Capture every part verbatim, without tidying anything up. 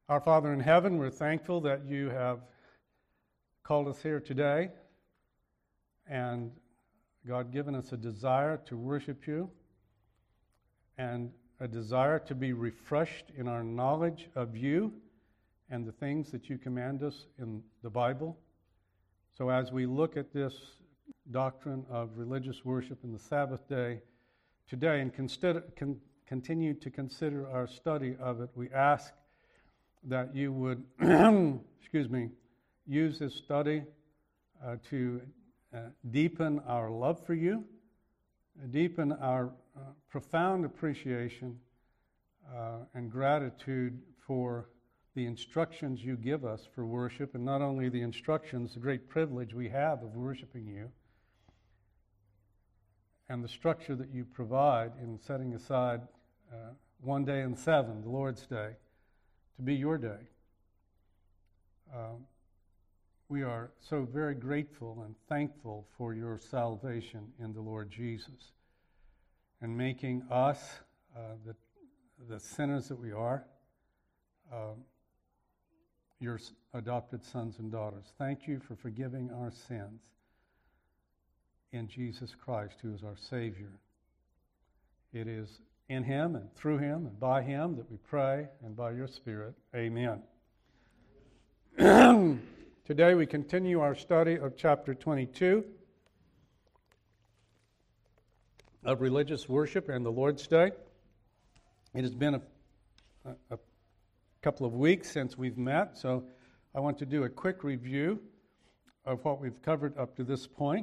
Our Father in heaven, we're thankful that you have called us here today and, God, given us a desire to worship you and a desire to be refreshed in our knowledge of you and the things that you command us in the Bible. So as we look at this doctrine of religious worship in the Sabbath day today and consider, con, continue to consider our study of it, we ask that you would, excuse me, use this study uh, to uh, deepen our love for you, deepen our uh, profound appreciation uh, and gratitude for the instructions you give us for worship, and not only the instructions, the great privilege we have of worshiping you, and the structure that you provide in setting aside uh, one day in seven, the Lord's Day, to be your day. Um, we are so very grateful and thankful for your salvation in the Lord Jesus and making us uh, the, the sinners that we are, uh, your adopted sons and daughters. Thank you for forgiving our sins in Jesus Christ, who is our Savior. It is in Him and through Him and by Him that we pray, and by your Spirit. Amen. Today we continue our study of chapter twenty-two of religious worship and the Lord's Day. It has been a, a, a couple of weeks since we've met, so I want to do a quick review of what we've covered up to this point.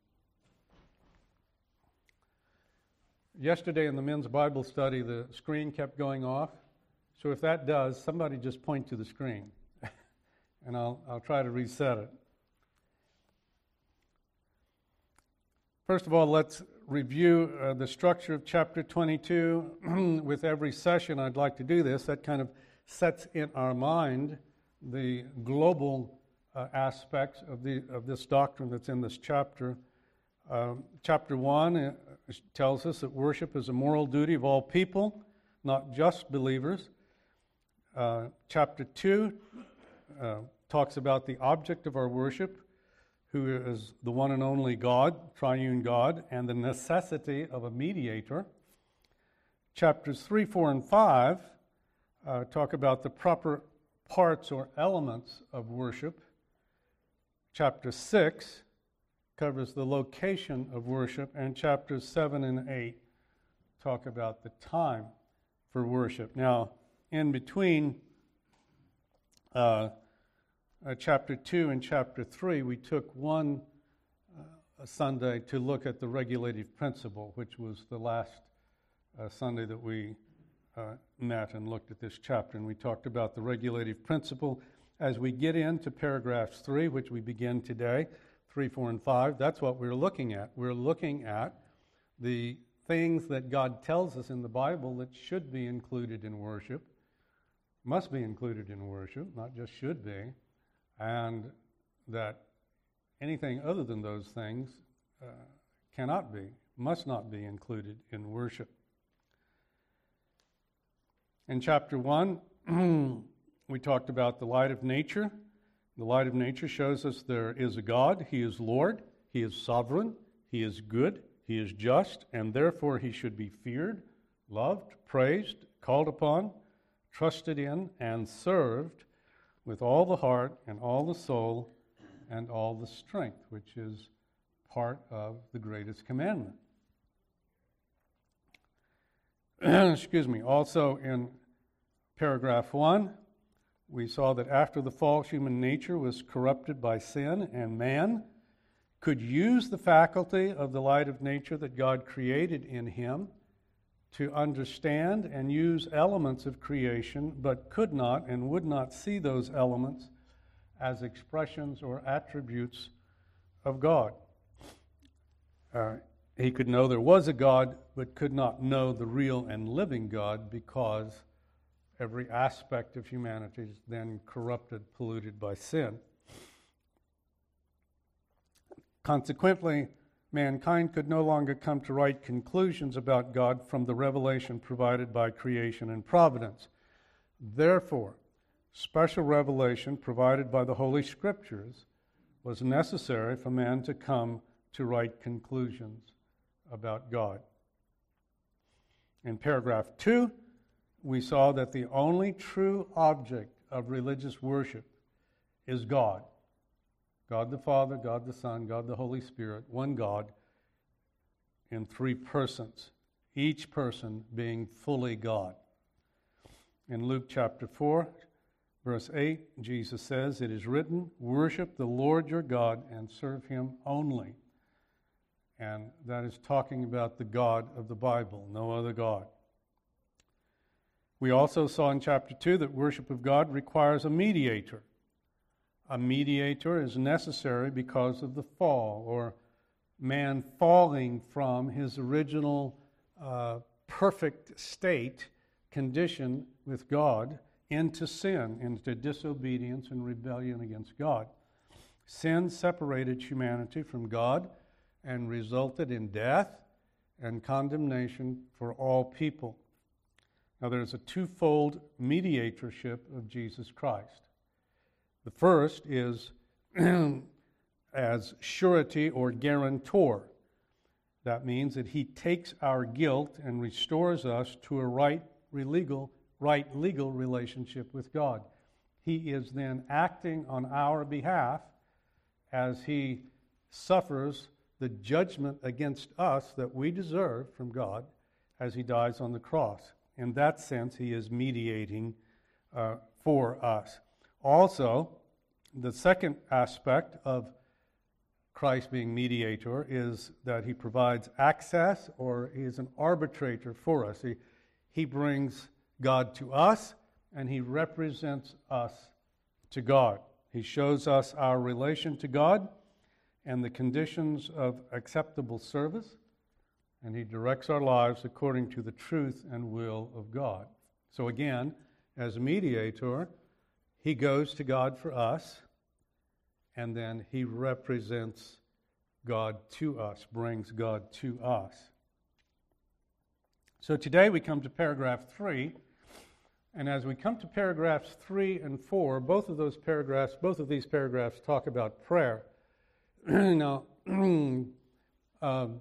Yesterday in the men's Bible study, the screen kept going off. So if that does, somebody just point to the screen, and I'll, I'll try to reset it. First of all, let's review uh, the structure of chapter twenty-two. With every session, I'd like to do this. That kind of sets in our mind the global uh, aspects of the of this doctrine that's in this chapter. Um, chapter one uh, tells us that worship is a moral duty of all people, not just believers. Uh, chapter two uh, talks about the object of our worship, who is the one and only God, triune God, and the necessity of a mediator. Chapters three, four, and five uh, talk about the proper parts or elements of worship. Chapter six covers the location of worship, and chapters seven and eight talk about the time for worship. Now, in between uh, uh, chapter two and chapter three, we took one uh, Sunday to look at the regulative principle, which was the last uh, Sunday that we uh, met and looked at this chapter, and we talked about the regulative principle. As we get into paragraphs three, which we begin today, three, four, and five, that's what we're looking at. We're looking at the things that God tells us in the Bible that should be included in worship, must be included in worship, not just should be, and that anything other than those things uh, cannot be, must not be included in worship. In chapter one, we talked about the light of nature. The light of nature shows us there is a God. He is Lord. He is sovereign. He is good. He is just, and therefore He should be feared, loved, praised, called upon, trusted in, and served with all the heart and all the soul and all the strength, which is part of the greatest commandment. Excuse me. Also in paragraph one, we saw that after the fall, human nature was corrupted by sin, and man could use the faculty of the light of nature that God created in him to understand and use elements of creation, but could not and would not see those elements as expressions or attributes of God. Uh, he could know there was a God, but could not know the real and living God, because every aspect of humanity is then corrupted, polluted by sin. Consequently, mankind could no longer come to right conclusions about God from the revelation provided by creation and providence. Therefore, special revelation provided by the Holy Scriptures was necessary for man to come to right conclusions about God. In paragraph two, we saw that the only true object of religious worship is God. God the Father, God the Son, God the Holy Spirit, one God in three persons, each person being fully God. In Luke chapter four, verse eight, Jesus says, "It is written, worship the Lord your God and serve him only." And that is talking about the God of the Bible, no other God. We also saw in chapter two that worship of God requires a mediator. A mediator is necessary because of the fall, or man falling from his original uh, perfect state, condition with God, into sin, into disobedience and rebellion against God. Sin separated humanity from God and resulted in death and condemnation for all people. Now, there's a twofold mediatorship of Jesus Christ. The first is as surety or guarantor. That means that he takes our guilt and restores us to a right legal, right legal relationship with God. He is then acting on our behalf as he suffers the judgment against us that we deserve from God as he dies on the cross. In that sense, he is mediating uh, for us. Also, the second aspect of Christ being mediator is that he provides access, or he is an arbitrator for us. He, he brings God to us, and he represents us to God. He shows us our relation to God and the conditions of acceptable service, and he directs our lives according to the truth and will of God. So again, as a mediator, he goes to God for us, and then he represents God to us, brings God to us. So today we come to paragraph three, and as we come to paragraphs three and four, both of those paragraphs, both of these paragraphs talk about prayer. Now, um,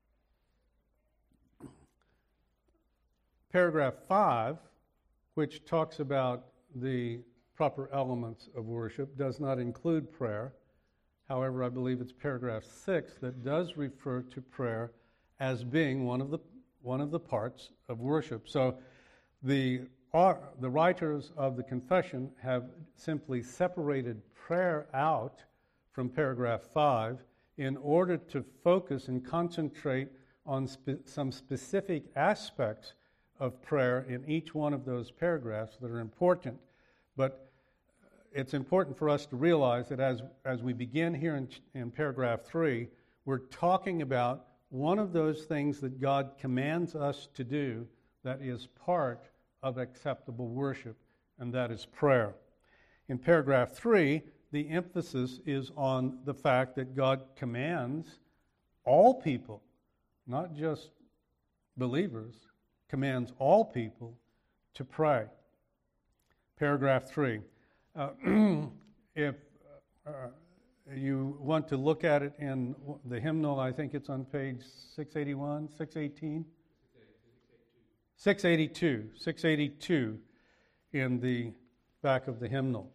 paragraph five, which talks about the proper elements of worship, does not include prayer. However, I believe it's paragraph six that does refer to prayer as being one of the one of the parts of worship. So the uh, the writers of the confession have simply separated prayer out from paragraph five in order to focus and concentrate on spe- some specific aspects of prayer in each one of those paragraphs that are important. But it's important for us to realize that as, as we begin here in, in paragraph three, we're talking about one of those things that God commands us to do that is part of acceptable worship, and that is prayer. In paragraph three, the emphasis is on the fact that God commands all people, not just believers, commands all people to pray. Paragraph three. Uh, if uh, you want to look at it in the hymnal, I think it's on page six eighty-one, six eighteen? six eighty-two. six eighty-two in the back of the hymnal.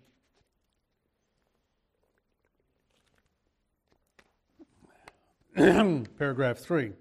Paragraph three.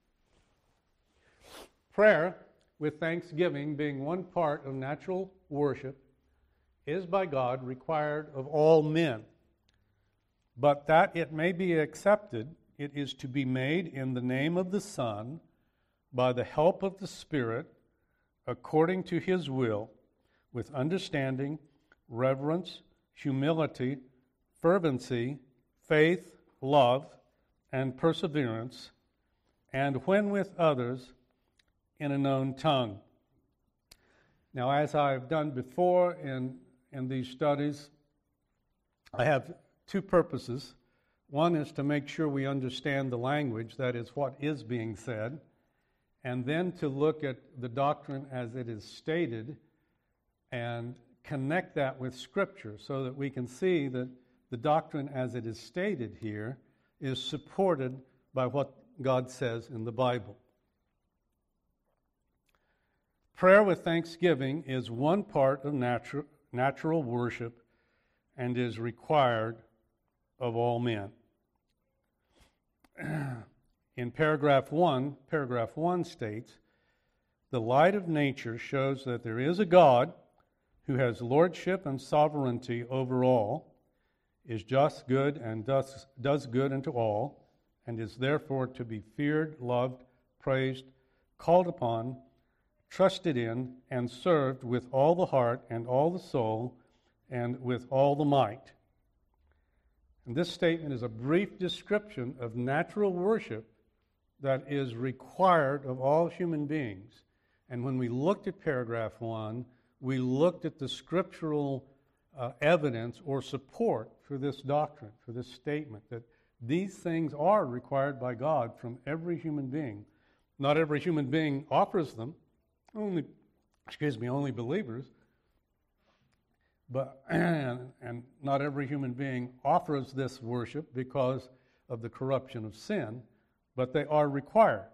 Prayer, with thanksgiving being one part of natural worship, is by God required of all men. But that it may be accepted, it is to be made in the name of the Son, by the help of the Spirit, according to his will, with understanding, reverence, humility, fervency, faith, love, and perseverance, and when with others, in a known tongue. Now, as I've done before in, in these studies, I have two purposes. One is to make sure we understand the language, that is, what is being said, and then to look at the doctrine as it is stated and connect that with Scripture so that we can see that the doctrine as it is stated here is supported by what God says in the Bible. Prayer with thanksgiving is one part of natural, natural worship and is required of all men. In paragraph one, paragraph one states, the light of nature shows that there is a God who has lordship and sovereignty over all, is just, good, and does, does good unto all, and is therefore to be feared, loved, praised, called upon, trusted in, and served with all the heart and all the soul and with all the might. And this statement is a brief description of natural worship that is required of all human beings. And when we looked at paragraph one, we looked at the scriptural uh, evidence or support for this doctrine, for this statement, that these things are required by God from every human being. Not every human being offers them, only, excuse me, only believers, but and, and not every human being offers this worship because of the corruption of sin, but they are required.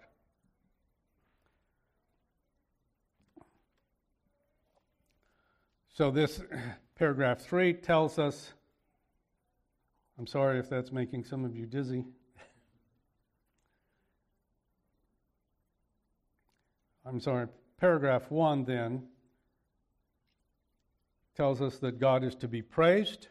So this paragraph three tells us, I'm sorry if that's making some of you dizzy. I'm sorry, paragraph one then tells us that God is to be praised.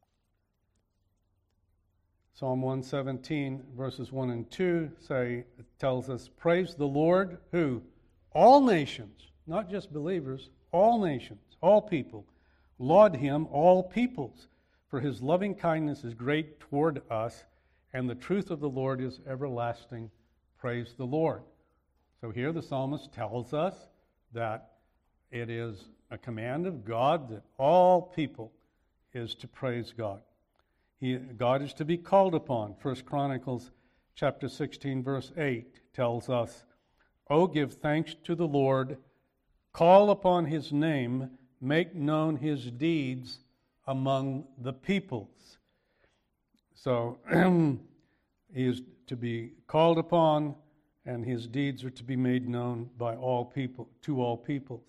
Psalm one seventeen, verses one and two say, it tells us, praise the Lord, who? All nations, not just believers, all nations, all people, laud him, all peoples, for his loving kindness is great toward us, and the truth of the Lord is everlasting. Praise the Lord. So here the psalmist tells us that it is a command of God that all people is to praise God. He, God is to be called upon. First Chronicles chapter sixteen, verse eight tells us, "O give thanks to the Lord, call upon his name, make known his deeds among the peoples." So he is to be called upon, and his deeds are to be made known by all people, to all peoples.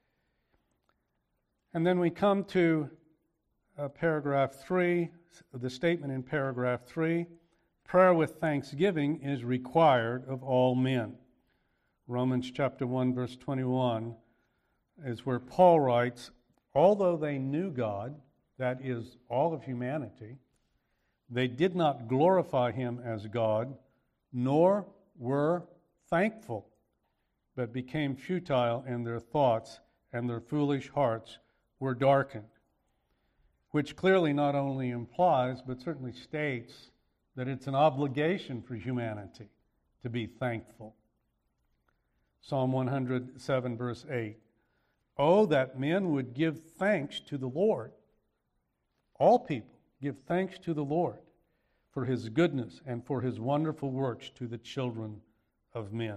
And then we come to uh, paragraph three, the statement in paragraph three, prayer with thanksgiving is required of all men. Romans chapter one, verse twenty-one is where Paul writes, although they knew God, that is, all of humanity, they did not glorify him as God, nor were thankful, but became futile in their thoughts, and their foolish hearts were darkened. Which clearly not only implies, but certainly states that it's an obligation for humanity to be thankful. Psalm one hundred seven, verse eight. Oh, that men would give thanks to the Lord. All people give thanks to the Lord for his goodness and for his wonderful works to the children of men.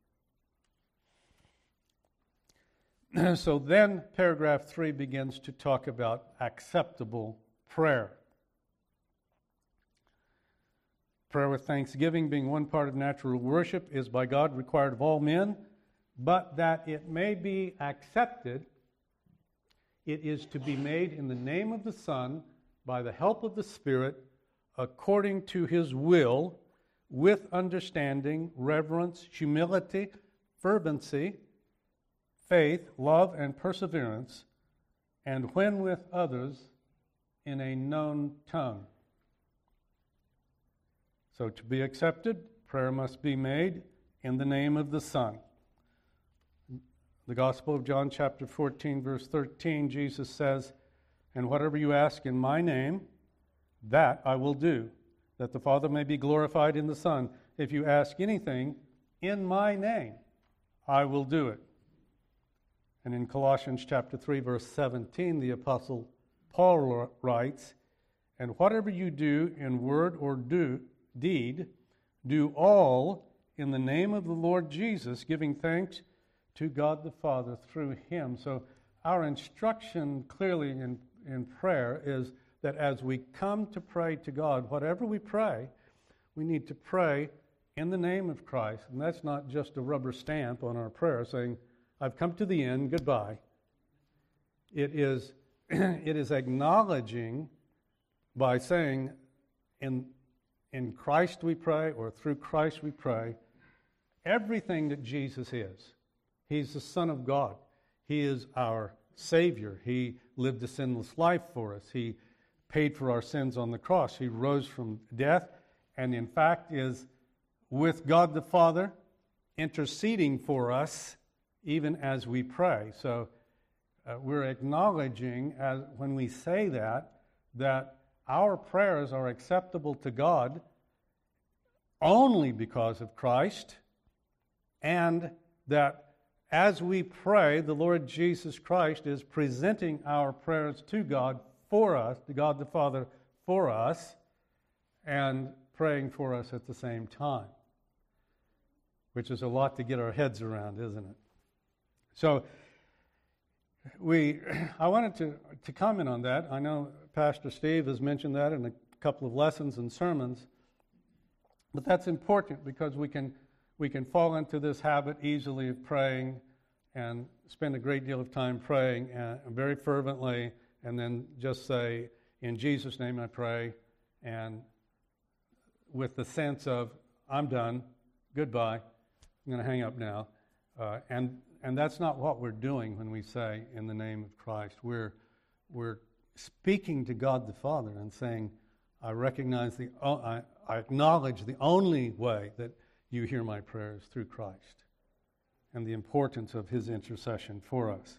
So then paragraph three begins to talk about acceptable prayer. Prayer with thanksgiving, being one part of natural worship, is by God required of all men, but that it may be accepted, it is to be made in the name of the Son, by the help of the Spirit, according to his will, with understanding, reverence, humility, fervency, faith, love, and perseverance, and when with others, in a known tongue. So to be accepted, prayer must be made in the name of the Son. The Gospel of John chapter fourteen, verse thirteen, Jesus says, and whatever you ask in my name, that I will do, that the Father may be glorified in the Son. If you ask anything in my name, I will do it. And in Colossians chapter three, verse seventeen, the Apostle Paul writes, and whatever you do in word or do deed, do all in the name of the Lord Jesus, giving thanks to God the Father through him. So our instruction clearly in, in prayer is that as we come to pray to God, whatever we pray, we need to pray in the name of Christ. And that's not just a rubber stamp on our prayer saying, I've come to the end, goodbye. It is, it is acknowledging by saying, in, in Christ we pray, or through Christ we pray, everything that Jesus is. He's the Son of God. He is our Savior. He lived a sinless life for us. He paid for our sins on the cross. He rose from death, and in fact is with God the Father interceding for us even as we pray. So uh, we're acknowledging, as when we say that, that our prayers are acceptable to God only because of Christ, and that as we pray, the Lord Jesus Christ is presenting our prayers to God for us, to God the Father for us, and praying for us at the same time, which is a lot to get our heads around, isn't it? So we, I wanted to, to comment on that. I know Pastor Steve has mentioned that in a couple of lessons and sermons, but that's important because we can we can fall into this habit easily of praying and spend a great deal of time praying and very fervently, and then just say, in Jesus' name I pray, and with the sense of, I'm done, goodbye, I'm going to hang up now. Uh, and and that's not what we're doing when we say, in the name of Christ. We're, we're speaking to God the Father and saying, I recognize, the, I, I acknowledge the only way that you hear my prayers through Christ, and the importance of his intercession for us.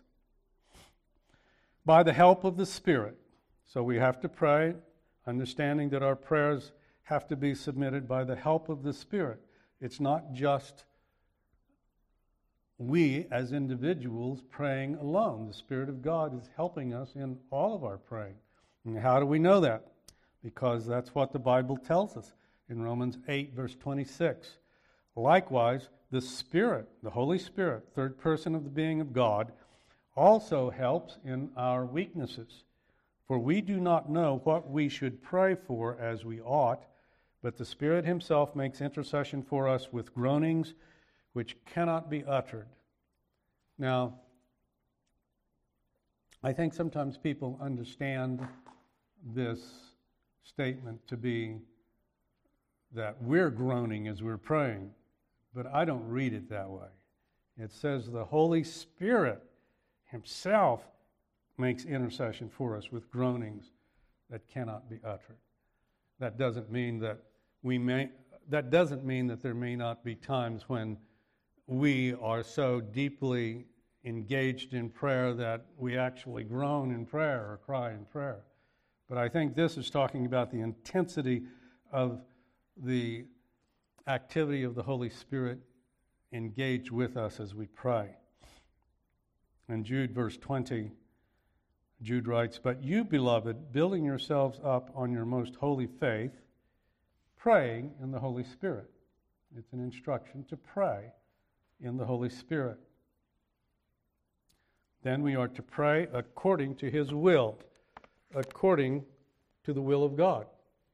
By the help of the Spirit. So we have to pray, understanding that our prayers have to be submitted by the help of the Spirit. It's not just we as individuals praying alone. The Spirit of God is helping us in all of our praying. And how do we know that? Because that's what the Bible tells us in Romans eight, verse twenty-six. Likewise, the Spirit, the Holy Spirit, third person of the being of God, also helps in our weaknesses. For we do not know what we should pray for as we ought, but the Spirit himself makes intercession for us with groanings which cannot be uttered. Now, I think sometimes people understand this statement to be that we're groaning as we're praying, but I don't read it that way. It says the Holy Spirit himself makes intercession for us with groanings that cannot be uttered. That doesn't mean that we may, that doesn't mean that there may not be times when we are so deeply engaged in prayer that we actually groan in prayer or cry in prayer. But I think this is talking about the intensity of the activity of the Holy Spirit engaged with us as we pray. In Jude, verse twenty, Jude writes, "But you, beloved, building yourselves up on your most holy faith, praying in the Holy Spirit." It's an instruction to pray in the Holy Spirit. Then we are to pray according to his will, according to the will of God.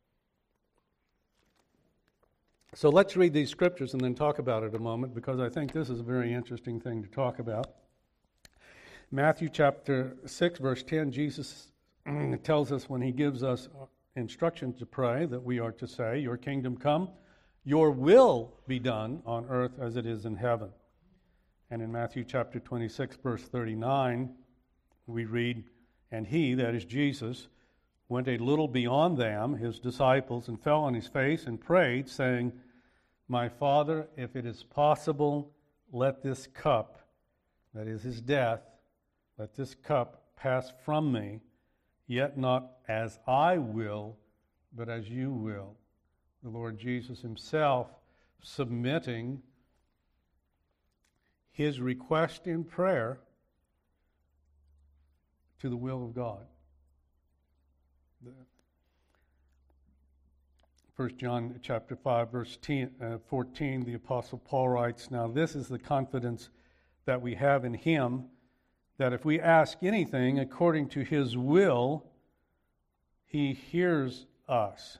So let's read these scriptures and then talk about it a moment, because I think this is a very interesting thing to talk about. Matthew chapter six, verse ten, Jesus tells us when he gives us instruction to pray that we are to say, "Your kingdom come, your will be done on earth as it is in heaven." And in Matthew chapter twenty-six, verse thirty-nine, we read, "And he," that is Jesus, "went a little beyond them," his disciples, "and fell on his face and prayed, saying, My Father, if it is possible, let this cup," that is his death, "let this cup pass from me, yet not as I will, but as you will." The Lord Jesus himself submitting his request in prayer to the will of God. First John chapter five, verse fourteen, the Apostle Paul writes, "Now this is the confidence that we have in him, that if we ask anything according to his will, he hears us.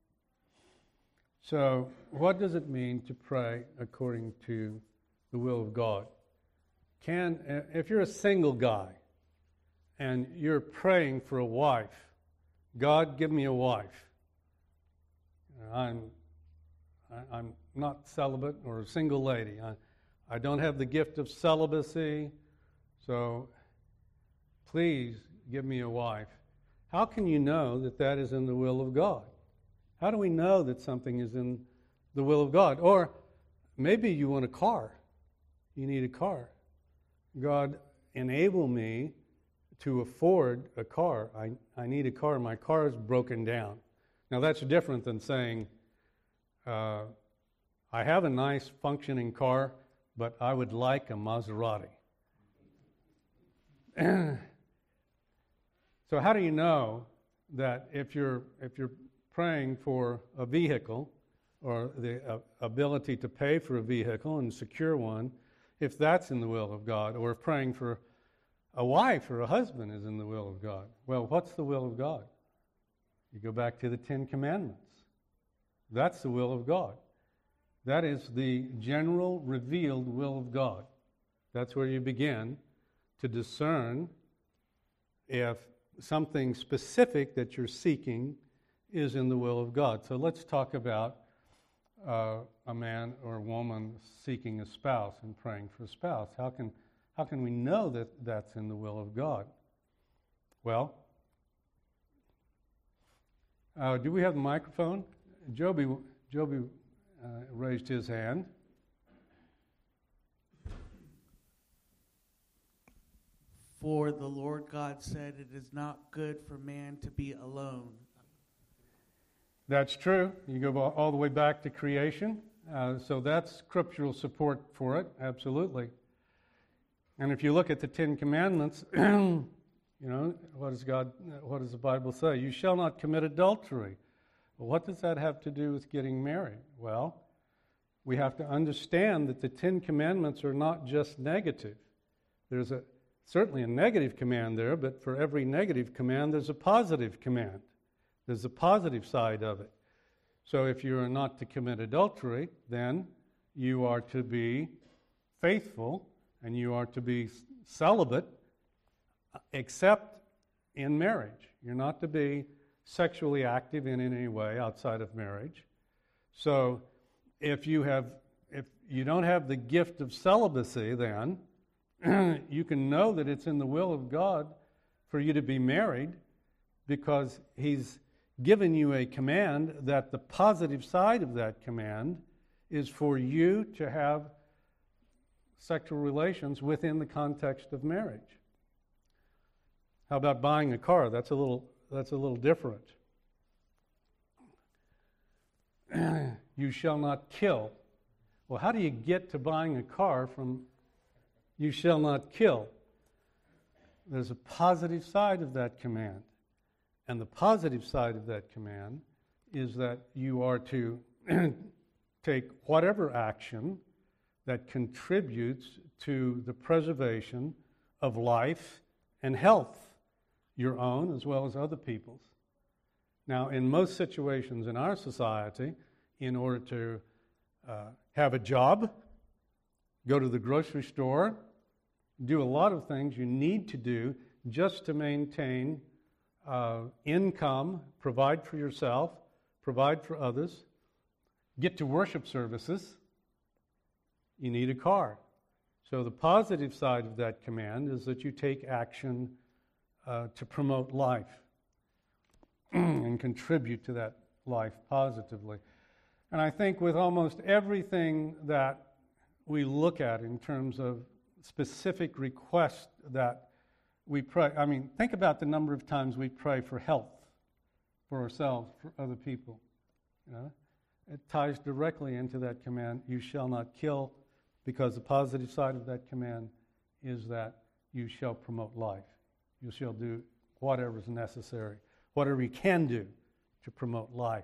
So, what does it mean to pray according to the will of God? Can, if you're a single guy and you're praying for a wife, God, give me a wife. I'm, I'm not celibate or a single lady. I, I don't have the gift of celibacy, so please give me a wife. How can you know that that is in the will of God? How do we know that something is in the will of God? Or maybe you want a car. You need a car. God, enable me to afford a car. I, I need a car. My car is broken down. Now that's different than saying, uh, I have a nice functioning car, but I would like a Maserati. So how do you know that if you're if you're praying for a vehicle or the uh, ability to pay for a vehicle and secure one, if that's in the will of God, or if praying for a wife or a husband is in the will of God? Well, what's the will of God? You go back to the Ten Commandments. That's the will of God. That is the general revealed will of God. That's where you begin to discern if something specific that you're seeking is in the will of God. So let's talk about uh, a man or a woman seeking a spouse and praying for a spouse. How can how can we know that that's in the will of God? Well, uh, do we have the microphone? Joby, Joby uh, raised his hand. For the Lord God said, it is not good for man to be alone. That's true. You go all the way back to creation. Uh, so that's scriptural support for it, absolutely. And if you look at the Ten Commandments, you know, what does God, what does the Bible say? You shall not commit adultery. Well, what does that have to do with getting married? Well, we have to understand that the Ten Commandments are not just negative. There's a certainly a negative command there, but for every negative command, there's a positive command. There's a positive side of it. So if you are not to commit adultery, then you are to be faithful and you are to be celibate, except in marriage. You're not to be sexually active in any way outside of marriage. So if you have, if you don't have the gift of celibacy, then you can know that it's in the will of God for you to be married, because He's given you a command that the positive side of that command is for you to have sexual relations within the context of marriage. How about buying a car? That's a little that's a little different. You shall not kill. Well, how do you get to buying a car from you shall not kill? There's a positive side of that command. And the positive side of that command is that you are to take whatever action that contributes to the preservation of life and health, your own as well as other people's. Now, in most situations in our society, in order to uh, have a job, go to the grocery store, do a lot of things you need to do just to maintain uh, income, provide for yourself, provide for others, get to worship services, you need a car. So the positive side of that command is that you take action uh, to promote life and contribute to that life positively. And I think with almost everything that we look at in terms of specific requests that we pray, I mean, think about the number of times we pray for health, for ourselves, for other people. You know? It ties directly into that command, you shall not kill, because the positive side of that command is that you shall promote life. You shall do whatever is necessary, whatever you can do to promote life.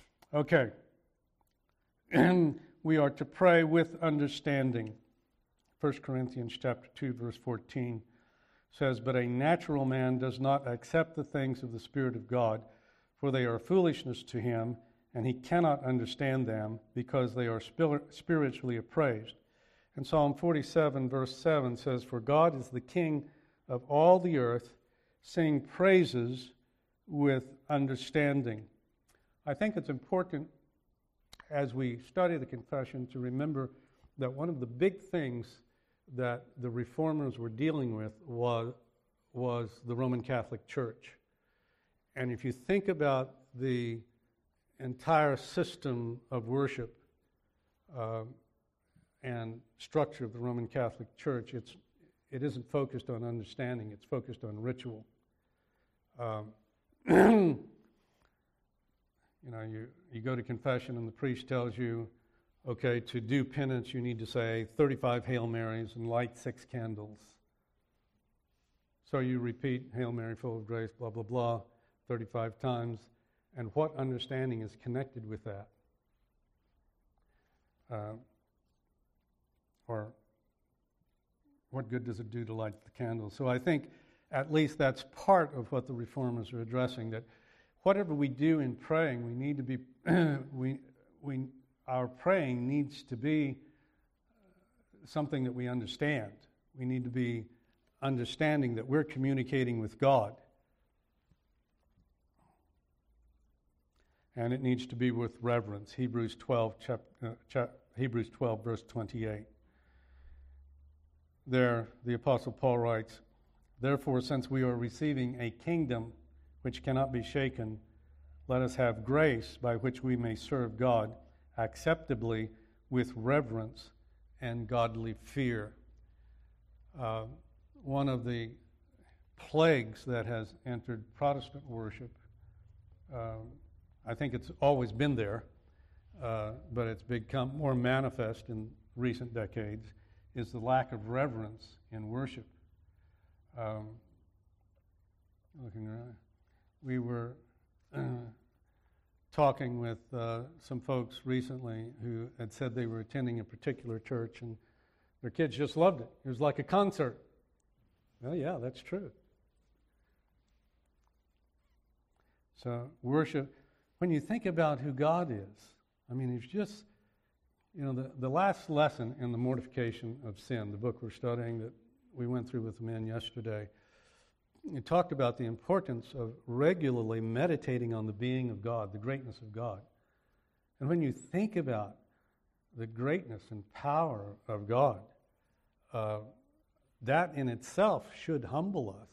Okay. And we are to pray with understanding. First Corinthians chapter two, verse fourteen says, "But a natural man does not accept the things of the Spirit of God, for they are foolishness to him, and he cannot understand them because they are spiritually appraised." And Psalm forty-seven, verse seven says, "For God is the King of all the earth, sing praises with understanding." I think it's important as we study the confession to remember that one of the big things that the Reformers were dealing with was, was the Roman Catholic Church. And if you think about the entire system of worship uh, and structure of the Roman Catholic Church, it's, it isn't focused on understanding, it's focused on ritual. Um, you know, you, you go to confession and the priest tells you, okay, to do penance you need to say thirty-five Hail Marys and light six candles. So you repeat, Hail Mary, full of grace, blah, blah, blah, thirty-five times. And what understanding is connected with that? Uh, or what good does it do to light the candles? So I think at least that's part of what the Reformers are addressing, that whatever we do in praying, we need to be, we, we, our praying needs to be something that we understand. We need to be understanding that we're communicating with God. And it needs to be with reverence. Hebrews twelve, chap, uh, chap, Hebrews twelve, verse twenty-eight. There, the Apostle Paul writes, "Therefore, since we are receiving a kingdom which cannot be shaken, let us have grace by which we may serve God acceptably with reverence and godly fear." Uh, one of the plagues that has entered Protestant worship, uh, I think it's always been there, uh, but it's become more manifest in recent decades, is the lack of reverence in worship. Um, looking around, we were uh, talking with uh, some folks recently who had said they were attending a particular church and their kids just loved it. It was like a concert. Well, yeah, that's true. So worship, when you think about who God is, I mean, it's just, you know, the, the last lesson in the mortification of sin, the book we're studying that we went through with the men yesterday, it talked about the importance of regularly meditating on the being of God, the greatness of God. And when you think about the greatness and power of God, uh, that in itself should humble us.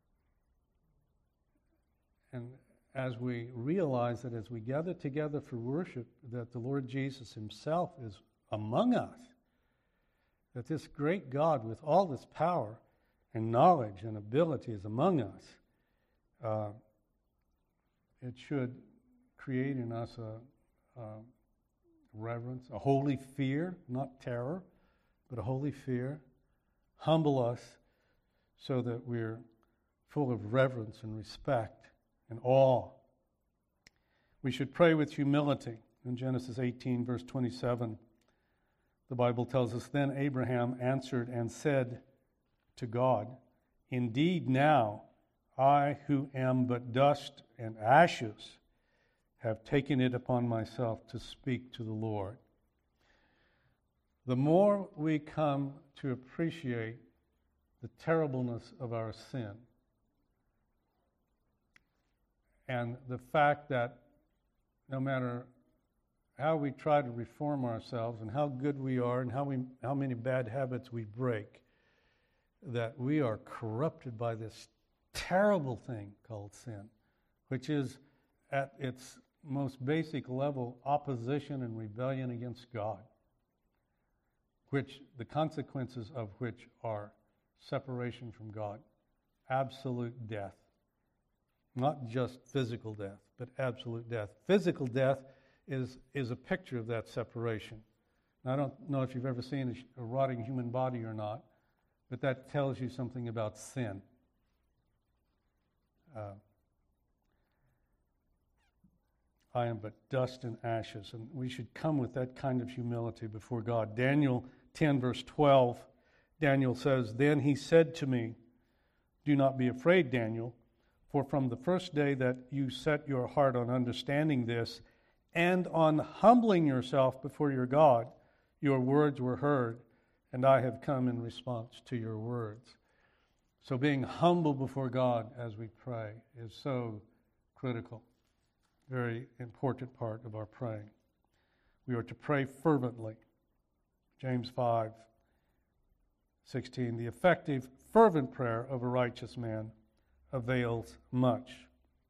And as we realize that as we gather together for worship, that the Lord Jesus himself is among us, that this great God with all this power and knowledge and ability is among us, uh, it should create in us a, a reverence, a holy fear, not terror, but a holy fear, humble us so that we're full of reverence and respect and awe. We should pray with humility. In Genesis eighteen, verse twenty-seven, the Bible tells us, "Then Abraham answered and said to God, 'Indeed now I who am but dust and ashes have taken it upon myself to speak to the Lord.'" The more we come to appreciate the terribleness of our sin and the fact that no matter how we try to reform ourselves and how good we are and how we how many bad habits we break, that we are corrupted by this terrible thing called sin, which is at its most basic level opposition and rebellion against God, which the consequences of which are separation from God, absolute death. Not just physical death, but absolute death. Physical death is, is a picture of that separation. Now, I don't know if you've ever seen a, sh- a rotting human body or not, but that tells you something about sin. Uh, I am but dust and ashes, and we should come with that kind of humility before God. Daniel ten, verse twelve Daniel says, "Then he said to me, 'Do not be afraid, Daniel, for from the first day that you set your heart on understanding this and on humbling yourself before your God, your words were heard, and I have come in response to your words.'" So being humble before God as we pray is so critical, very important part of our praying. We are to pray fervently. James five sixteen, "The effective, fervent prayer of a righteous man avails much."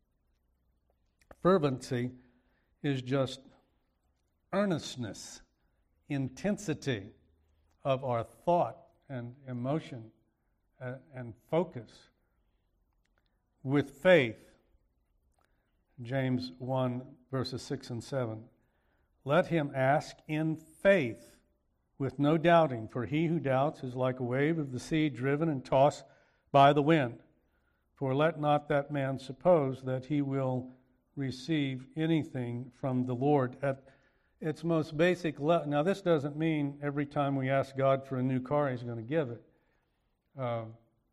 Fervency is just earnestness, intensity of our thought and emotion uh, and focus. With faith, James one, verses six and seven, "Let him ask in faith, with no doubting, for he who doubts is like a wave of the sea driven and tossed by the wind. For let not that man suppose that he will receive anything from the Lord." At its most basic level, now this doesn't mean every time we ask God for a new car, He's going to give it. Uh,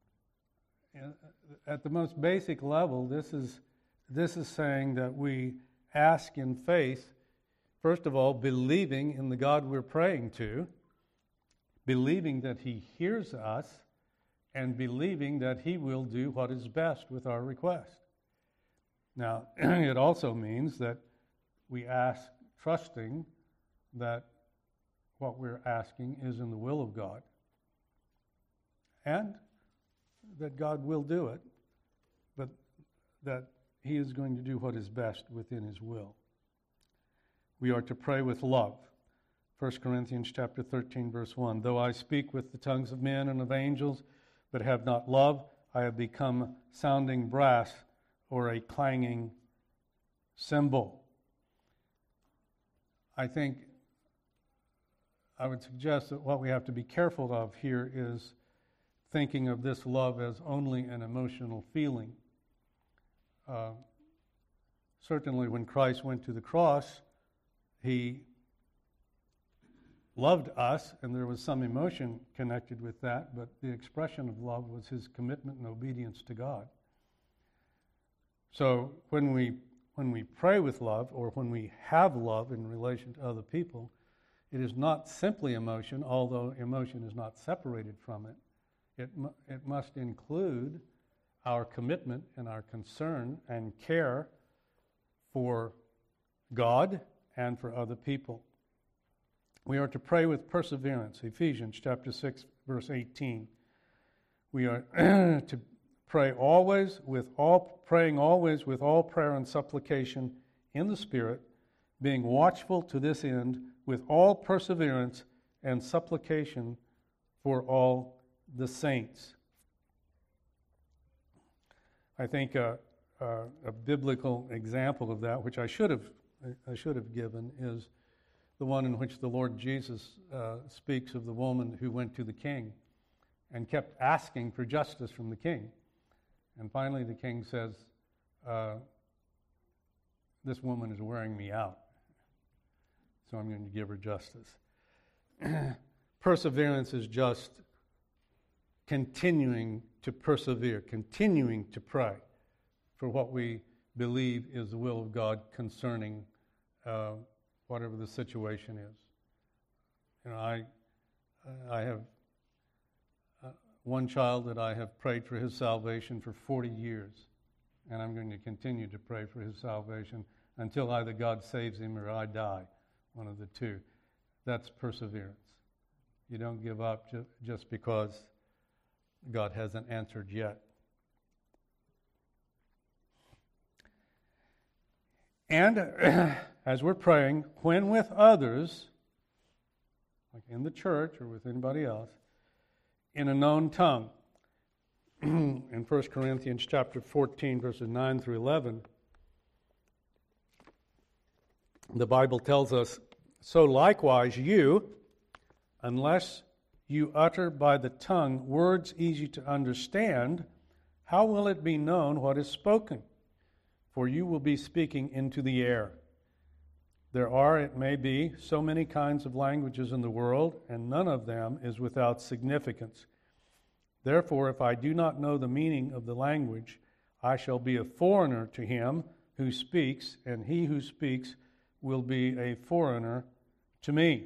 at the most basic level, this is this is saying that we ask in faith, first of all, believing in the God we're praying to, believing that He hears us, and believing that He will do what is best with our request. Now, it also means that we ask trusting that what we're asking is in the will of God, and that God will do it, but that He is going to do what is best within His will. We are to pray with love. First Corinthians chapter thirteen, verse one, "Though I speak with the tongues of men and of angels, but have not love, I have become sounding brass or a clanging cymbal." I think I would suggest that what we have to be careful of here is thinking of this love as only an emotional feeling. Uh, certainly when Christ went to the cross, He loved us, and there was some emotion connected with that, but the expression of love was His commitment and obedience to God. So when we when we pray with love, or when we have love in relation to other people, it is not simply emotion, although emotion is not separated from it. It, mu- it must include our commitment and our concern and care for God and for other people. We are to pray with perseverance. Ephesians chapter six, verse eighteen. We are to pray always with all praying always with all prayer and supplication in the Spirit, being watchful to this end with all perseverance and supplication for all the saints. I think a, a, a biblical example of that, which I should have I should have given, is the one in which the Lord Jesus uh, speaks of the woman who went to the king and kept asking for justice from the king. And finally the king says, uh, "This woman is wearing me out, so I'm going to give her justice." Perseverance is just continuing to persevere, continuing to pray for what we believe is the will of God concerning uh, whatever the situation is. You know, I I have uh, one child that I have prayed for his salvation for forty years, and I'm going to continue to pray for his salvation until either God saves him or I die, one of the two. That's perseverance. You don't give up ju- just because God hasn't answered yet. And as we're praying, when with others, like in the church or with anybody else, in a known tongue, in First Corinthians chapter fourteen, verses nine through eleven, the Bible tells us, "So likewise you, unless you utter by the tongue words easy to understand, how will it be known what is spoken? For you will be speaking into the air. There are, it may be, so many kinds of languages in the world, and none of them is without significance. Therefore, if I do not know the meaning of the language, I shall be a foreigner to him who speaks, and he who speaks will be a foreigner to me.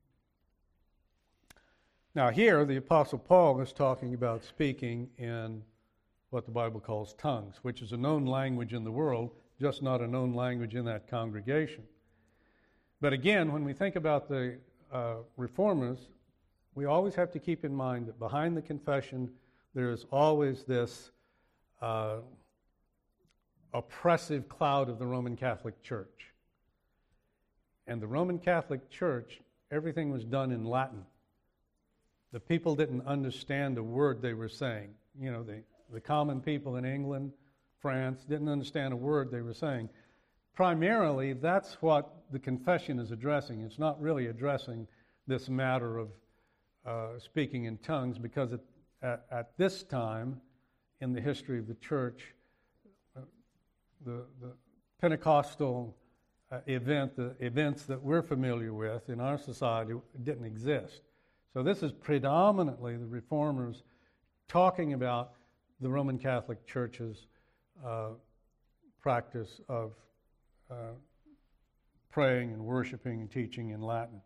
Now here, the Apostle Paul is talking about speaking in what the Bible calls tongues, which is a known language in the world, just not a known language in that congregation. But again, when we think about the uh, reformers, we always have to keep in mind that behind the confession, there is always this uh, oppressive cloud of the Roman Catholic Church. And the Roman Catholic Church, everything was done in Latin. The people didn't understand a word they were saying. You know, the, the common people in England, France, didn't understand a word they were saying. Primarily, that's what the confession is addressing. It's not really addressing this matter of uh, speaking in tongues, because it, at, at this time in the history of the church, uh, the, the Pentecostal uh, event, the events that we're familiar with in our society didn't exist. So this is predominantly the reformers talking about the Roman Catholic Church's uh, practice of uh, praying and worshiping and teaching in Latin.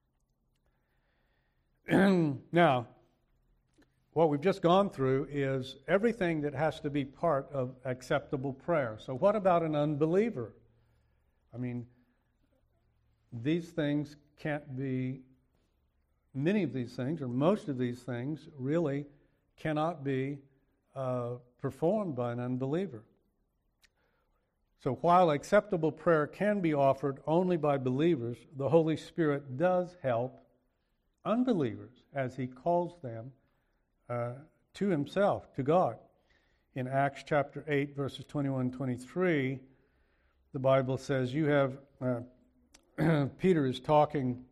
Now, what we've just gone through is everything that has to be part of acceptable prayer. So what about an unbeliever? I mean, these things can't be, many of these things, or most of these things, really cannot be uh, performed by an unbeliever. So while acceptable prayer can be offered only by believers, the Holy Spirit does help unbelievers as he calls them uh, to himself, to God. In Acts chapter eight, verses twenty-one and twenty-three, the Bible says, you have, uh, Peter is talking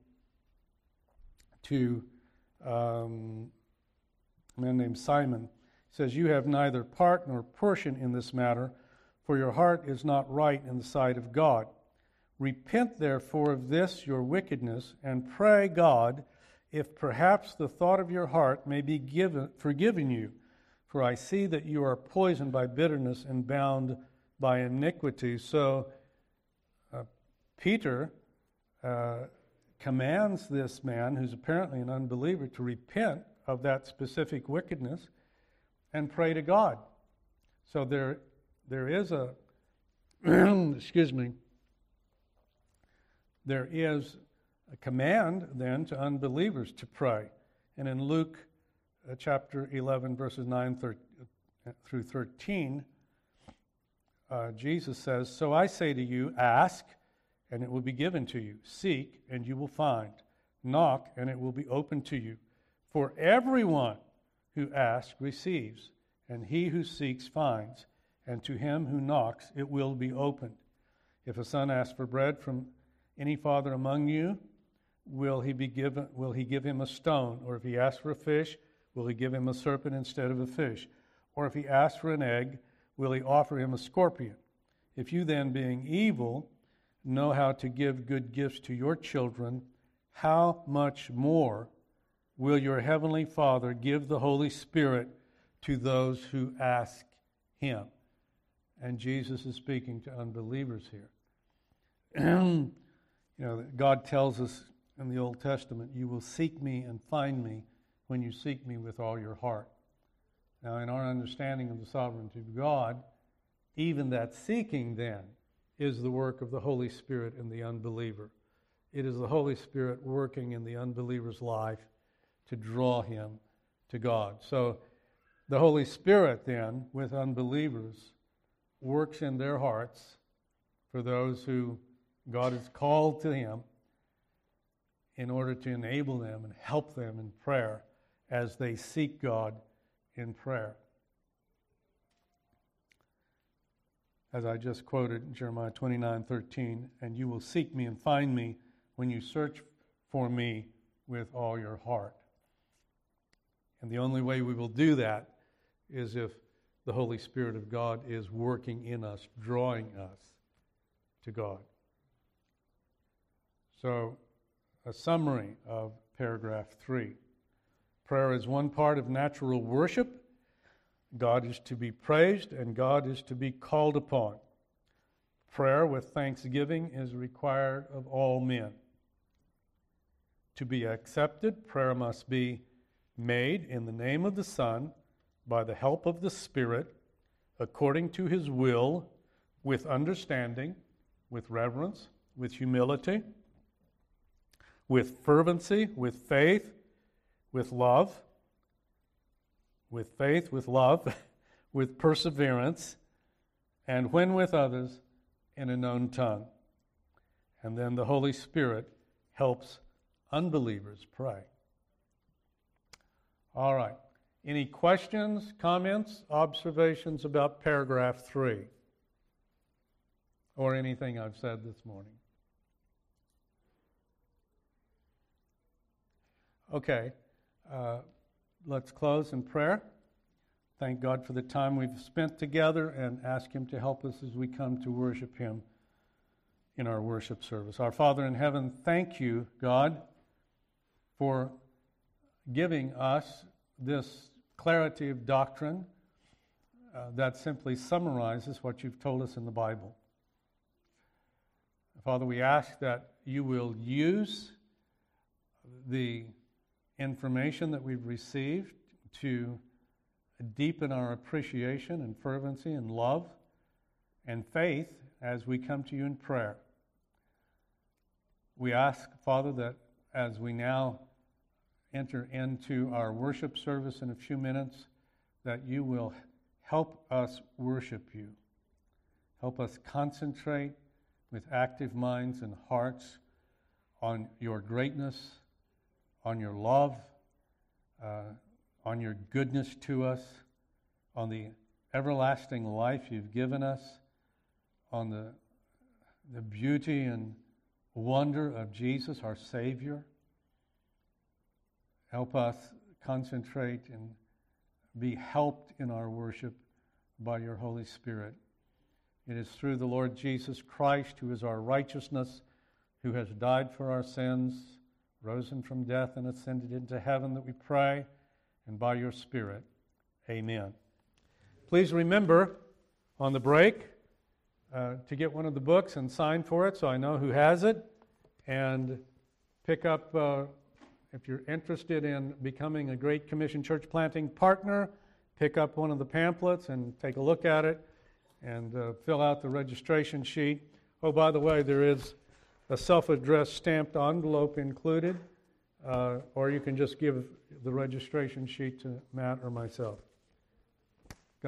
to um, a man named Simon. He says, you have neither part nor portion in this matter, for your heart is not right in the sight of God. Repent therefore of this your wickedness, and pray God, if perhaps the thought of your heart may be given, forgiven you. For I see that you are poisoned by bitterness and bound by iniquity. So uh, Peter uh, commands this man, who's apparently an unbeliever, to repent of that specific wickedness and pray to God. So there, there is a, excuse me, there is a command then to unbelievers to pray. And in Luke uh, chapter eleven, verses nine through thirteen, uh, Jesus says, so I say to you, ask, and it will be given to you. Seek, and you will find. Knock, and it will be opened to you. For everyone who asks receives, and he who seeks finds, and to him who knocks it will be opened. If a son asks for bread from any father among you, will he be given? Will he give him a stone? Or if he asks for a fish, will he give him a serpent instead of a fish? Or if he asks for an egg, will he offer him a scorpion? If you then, being evil, know how to give good gifts to your children, how much more will your heavenly Father give the Holy Spirit to those who ask him? And Jesus is speaking to unbelievers here. You know, God tells us in the Old Testament, you will seek me and find me when you seek me with all your heart. Now, in our understanding of the sovereignty of God, even that seeking then is the work of the Holy Spirit in the unbeliever. It is the Holy Spirit working in the unbeliever's life to draw him to God. So the Holy Spirit then, with unbelievers, works in their hearts for those who God has called to him in order to enable them and help them in prayer as they seek God in prayer. As I just quoted Jeremiah twenty-nine thirteen, and you will seek me and find me when you search for me with all your heart. And the only way we will do that is if the Holy Spirit of God is working in us, drawing us to God. So, a summary of paragraph three. Prayer is one part of natural worship. God is to be praised and God is to be called upon. Prayer with thanksgiving is required of all men. To be accepted, prayer must be made in the name of the Son, by the help of the Spirit, according to His will, with understanding, with reverence, with humility, with fervency, with faith, with love, with faith, with love, with perseverance, and when with others, in a known tongue. And then the Holy Spirit helps unbelievers pray. All right. Any questions, comments, observations about paragraph three? Or anything I've said this morning? Okay. Uh, let's close in prayer. Thank God for the time we've spent together and ask Him to help us as we come to worship Him in our worship service. Our Father in heaven, thank you, God, for giving us this clarity of doctrine uh, that simply summarizes what you've told us in the Bible. Father, we ask that you will use the information that we've received to deepen our appreciation and fervency and love and faith as we come to you in prayer. We ask, Father, that as we now enter into our worship service in a few minutes, that you will help us worship you. Help us concentrate with active minds and hearts on your greatness, on your love, uh, on your goodness to us, on the everlasting life you've given us, on the, the beauty and wonder of Jesus, our Savior. Help us concentrate and be helped in our worship by your Holy Spirit. It is through the Lord Jesus Christ, who is our righteousness, who has died for our sins, risen from death and ascended into heaven, that we pray, and by your Spirit. Amen. Please remember on the break uh, to get one of the books and sign for it so I know who has it, and pick up, uh, if you're interested in becoming a Great Commission church planting partner, pick up one of the pamphlets and take a look at it and uh, fill out the registration sheet. Oh, by the way, there is a self-addressed stamped envelope included, uh, or you can just give the registration sheet to Matt or myself.